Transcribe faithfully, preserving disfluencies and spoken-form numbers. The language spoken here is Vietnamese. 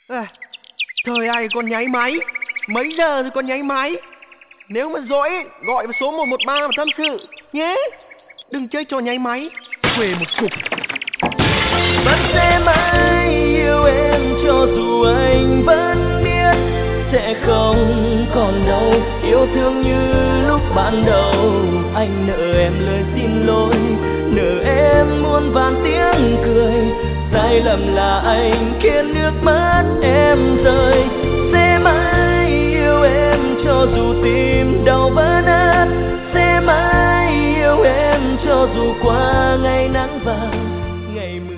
À, trời ơi con nháy máy. Mấy giờ rồi con nháy máy? Nếu mà dỗi gọi vào số một một ba mà tâm sự nhé. Đừng chơi trò nháy máy, quê một cục. Vẫn sẽ mãi yêu em cho dù anh vẫn biết sẽ không còn đâu yêu thương như lúc ban đầu. Anh nợ em lời xin lỗi, nợ em muôn vàn tiếng cười. Sai lầm là anh khiến nước mắt em rơi. Sẽ mãi yêu em cho dù tim đau vỡ nát. Sẽ mãi yêu em cho dù qua ngày nắng vàng ngày mưa.